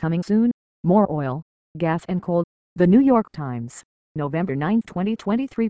coming soon, more oil, gas and coal. The New York Times, November 9, 2023,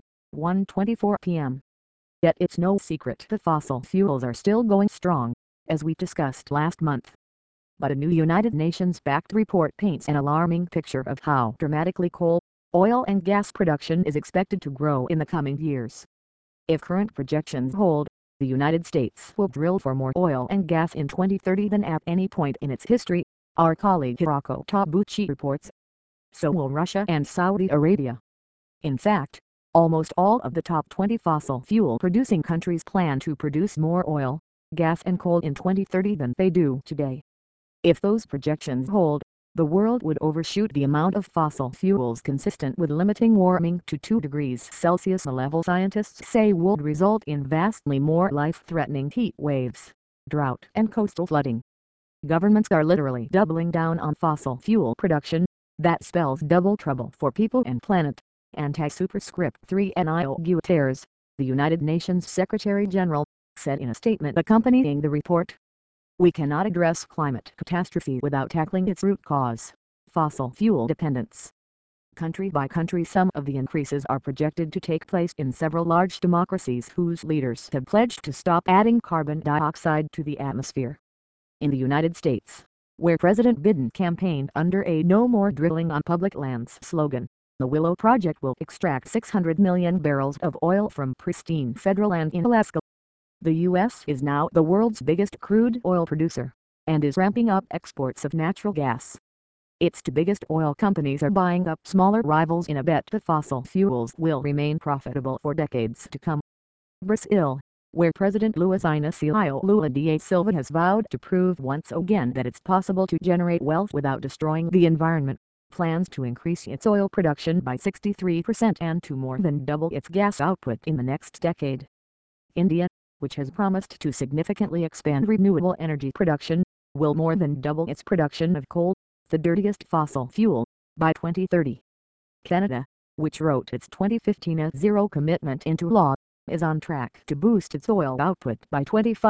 1:24 p.m. Yet it's no secret the fossil fuels are still going strong, as we discussed last month. But a new United Nations-backed report paints an alarming picture of how dramatically coal, oil and gas production is expected to grow in the coming years. If current projections hold, the United States will drill for more oil and gas in 2030 than at any point in its history, our colleague Hiroko Tabuchi reports. So will Russia and Saudi Arabia. In fact, almost all of the top 20 fossil fuel producing countries plan to produce more oil, gas and coal in 2030 than they do today. If those projections hold, the world would overshoot the amount of fossil fuels consistent with limiting warming to 2 degrees Celsius. The level scientists say would result in vastly more life-threatening heat waves, drought and coastal flooding. Governments are literally doubling down on fossil fuel production. That spells double trouble for people and planet. Anti-superscript 3 Antonio Guterres, the United Nations Secretary General, said in a statement accompanying the report. We cannot address climate catastrophe without tackling its root cause, fossil fuel dependence. Country by country, some of the increases are projected to take place in several large democracies whose leaders have pledged to stop adding carbon dioxide to the atmosphere. In the United States, where President Biden campaigned under a "No More Drilling on Public Lands" slogan, the Willow Project will extract 600 million barrels of oil from pristine federal land in Alaska. The U.S. is now the world's biggest crude oil producer, and is ramping up exports of natural gas. Its 2 biggest oil companies are buying up smaller rivals in a bet that fossil fuels will remain profitable for decades to come. Brazil, where President Luiz Inácio Lula da Silva has vowed to prove once again that it's possible to generate wealth without destroying the environment, plans to increase its oil production by 63% and to more than double its gas output in the next decade. India, which has promised to significantly expand renewable energy production, will more than double its production of coal, the dirtiest fossil fuel, by 2030. Canada, which wrote its 2015 net zero commitment into law, is on track to boost its oil output by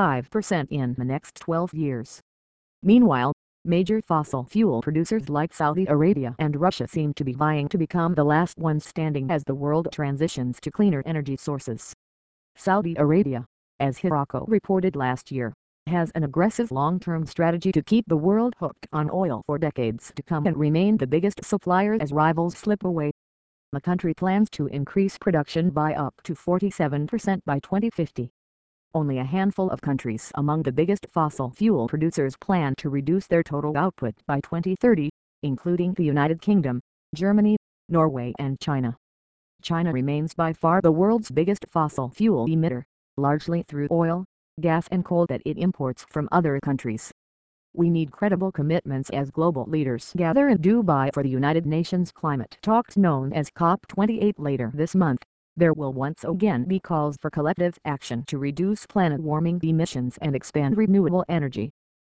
25% in the next 12 years. Meanwhile, major fossil fuel producers like Saudi Arabia and Russia seem to be vying to become the last ones standing as the world transitions to cleaner energy sources. Saudi Arabia, as Hiroko reported last year, has an aggressive long-term strategy to keep the world hooked on oil for decades to come and remain the biggest supplier as rivals slip away. The country plans to increase production by up to 47% by 2050. Only a handful of countries among the biggest fossil fuel producers plan to reduce their total output by 2030, including the United Kingdom, Germany, Norway and China. China remains by far the world's biggest fossil fuel emitter, largely through oil, gas and coal that it imports from other countries. We need credible commitments as global leaders gather in Dubai for the United Nations climate talks known as COP28 later this month. There will once again be calls for collective action to reduce planet-warming emissions and expand renewable energy.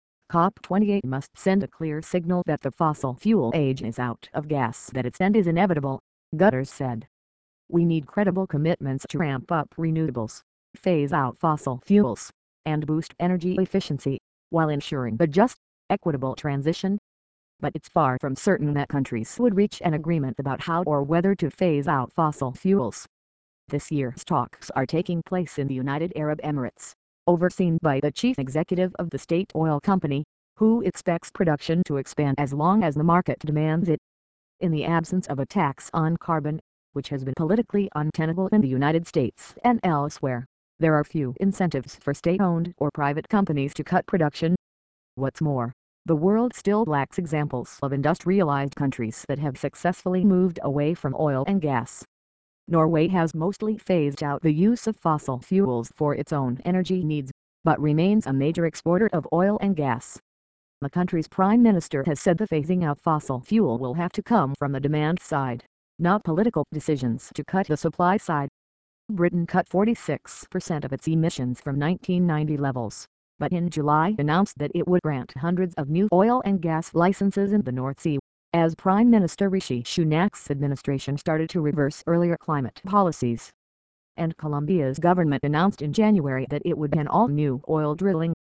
COP28 must send a clear signal that the fossil fuel age is out of gas, that its end is inevitable, Guterres said. We need credible commitments to ramp up renewables, phase out fossil fuels, and boost energy efficiency, while ensuring a just, equitable transition. But it's far from certain that countries would reach an agreement about how or whether to phase out fossil fuels. This year's talks are taking place in the United Arab Emirates, overseen by the chief executive of the state oil company, who expects production to expand as long as the market demands it. In the absence of a tax on carbon, which has been politically untenable in the United States and elsewhere, there are few incentives for state-owned or private companies to cut production. What's more, the world still lacks examples of industrialized countries that have successfully moved away from oil and gas. Norway has mostly phased out the use of fossil fuels for its own energy needs, but remains a major exporter of oil and gas. The country's prime minister has said the phasing out fossil fuel will have to come from the demand side, not political decisions to cut the supply side. Britain cut 46% of its emissions from 1990 levels, but in July announced that it would grant hundreds of new oil and gas licenses in the North Sea, as Prime Minister Rishi Sunak's administration started to reverse earlier climate policies. And Colombia's government announced in January that it would ban all new oil drilling,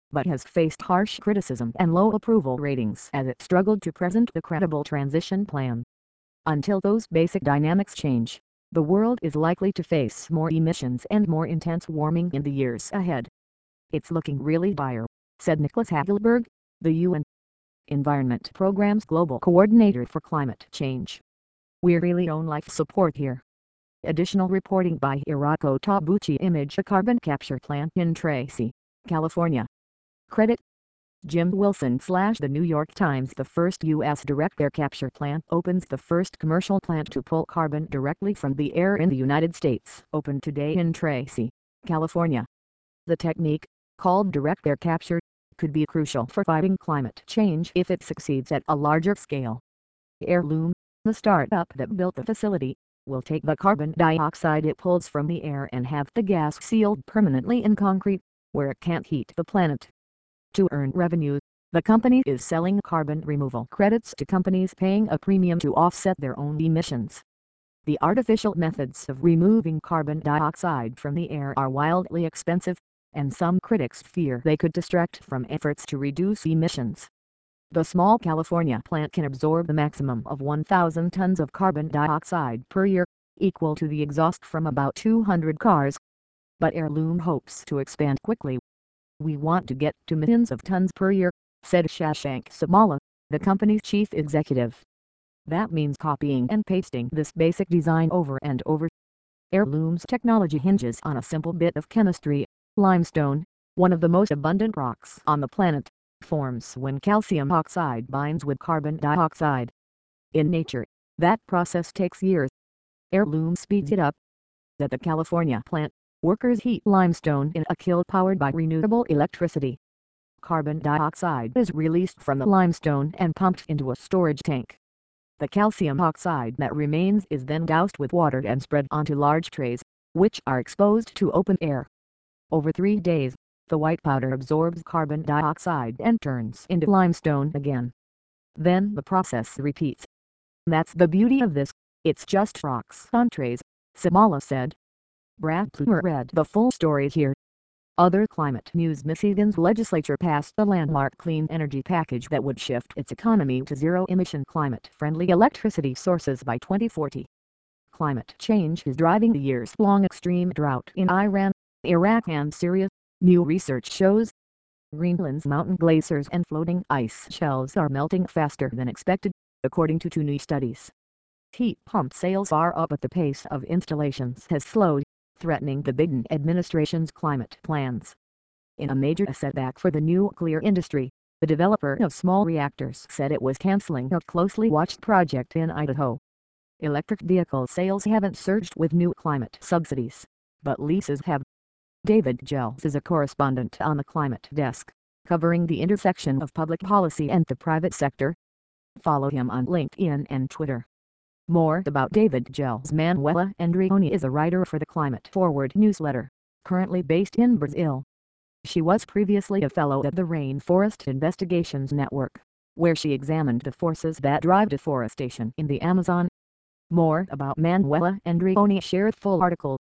but has faced harsh criticism and low approval ratings as it struggled to present a credible transition plan. Until those basic dynamics change, the world is likely to face more emissions and more intense warming in the years ahead. "It's looking really dire," said Nicholas Hagelberg, the UN Environment Program's Global Coordinator for Climate Change. "We really own life support here." Additional reporting by Hirako Tabuchi. Image: a carbon capture plant in Tracy, California. Credit: Jim Wilson. The New York Times. The first U.S. direct air capture plant opens. The first commercial plant to pull carbon directly from the air in the United States opened today in Tracy, California. The technique, called direct air capture, could be crucial for fighting climate change if it succeeds at a larger scale. Heirloom, the startup that built the facility, will take the carbon dioxide it pulls from the air and have the gas sealed permanently in concrete, where it can't heat the planet. To earn revenue, the company is selling carbon removal credits to companies paying a premium to offset their own emissions. The artificial methods of removing carbon dioxide from the air are wildly expensive, and some critics fear they could distract from efforts to reduce emissions. The small California plant can absorb the maximum of 1,000 tons of carbon dioxide per year, equal to the exhaust from about 200 cars. But Heirloom hopes to expand quickly. "We want to get to millions of tons per year," said Shashank Samala, the company's chief executive. "That means copying and pasting this basic design over and over." Heirloom's technology hinges on a simple bit of chemistry. Limestone, one of the most abundant rocks on the planet, forms when calcium oxide binds with carbon dioxide. In nature, that process takes years. Heirloom speeds it up. At the California plant, workers heat limestone in a kiln powered by renewable electricity. Carbon dioxide is released from the limestone and pumped into a storage tank. The calcium oxide that remains is then doused with water and spread onto large trays, which are exposed to open air. Over 3 days, the white powder absorbs carbon dioxide and turns into limestone again. Then the process repeats. "That's the beauty of this, it's just rocks on trays," Samala said. Brad Plumer read the full story here. Other climate news: Michigan's legislature passed a landmark clean energy package that would shift its economy to zero-emission climate-friendly electricity sources by 2040. Climate change is driving the years-long extreme drought in Iran, Iraq and Syria, new research shows. Greenland's mountain glaciers and floating ice shelves are melting faster than expected, according to 2 new studies. Heat pump sales are up, but the pace of installations has slowed, threatening the Biden administration's climate plans. In a major setback for the nuclear industry, the developer of small reactors said it was canceling a closely watched project in Idaho. Electric vehicle sales haven't surged with new climate subsidies, but leases have. David Gels is a correspondent on the Climate Desk, covering the intersection of public policy and the private sector. Follow him on LinkedIn and Twitter. More about David Gels: Manuela Andreoni is a writer for the Climate Forward newsletter, currently based in Brazil. She was previously a fellow at the Rainforest Investigations Network, where she examined the forces that drive deforestation in the Amazon. More about Manuela Andreoni: share full article